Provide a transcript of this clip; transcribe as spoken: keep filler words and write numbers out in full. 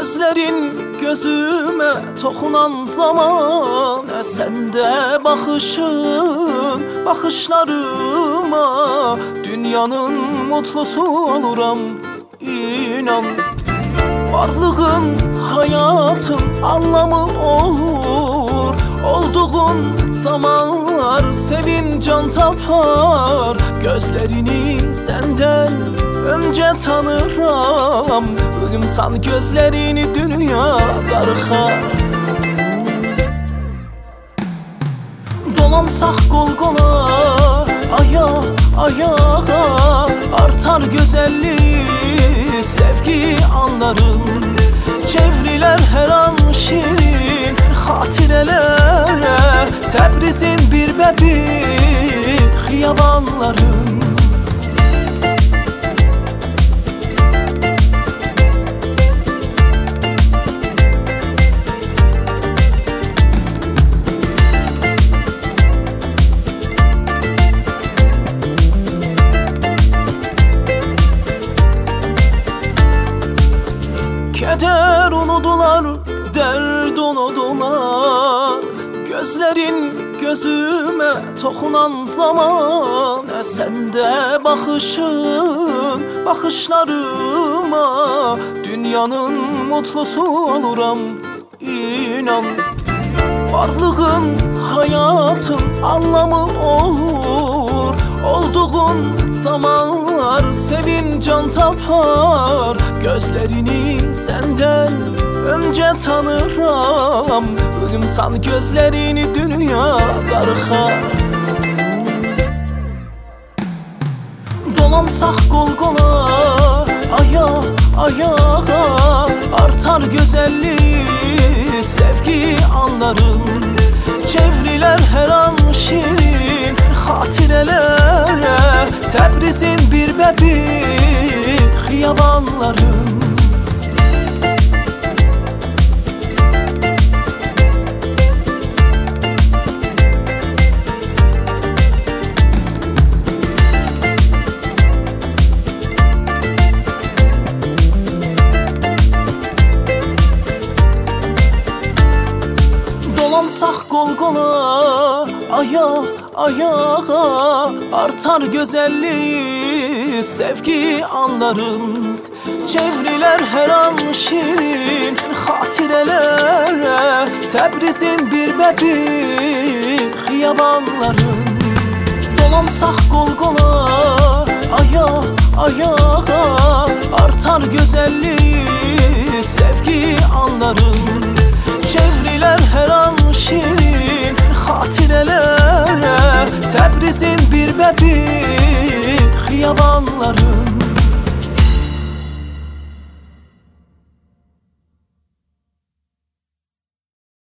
Gözlerin gözüme tokunan zaman, sen de bakışın bakışlarıma, dünyanın mutlusu oluram inan. Varlığın hayatın anlamı olur, olduğun zamanlar sevincan tapar. Gözlerini senden önce tanıram, ölüm san gözlerini dünya darıxar. Dolansak kol kola, aya ayağa, artar güzelliği sevgi anların. Çevriler her an şirin hatirelere, Təbrizin bir bebek xiyabanların. Keder unudular, derd unudular. Gözlerin gözüme tokunan zaman, sen de bakışın bakışlarıma, dünyanın mutlusu oluram inan. Varlığın hayatın anlamı olur, olduğun zamanlar sevincan tapar. Gözlerini senden önce tanıram, ölüm san gözlerini dünya darıxar. Dolansak kol kola, aya ayağa, artar güzelliği sevgi anların. Çevriler her an şirin hatirelere, Təbrizin bir bebek xiyabanların. Dolansak kol kola, aya ayağa, artar güzelliği sevgi anların. Çevriler her an şirin hatirelere, Təbrizin bir bebek xiyabanların. Dolansak kol kola, aya ayağa, artar güzelliği sevgi anların. Çevriler her an şirin hatirelere, Təbrizin bir bebek xiyabanların.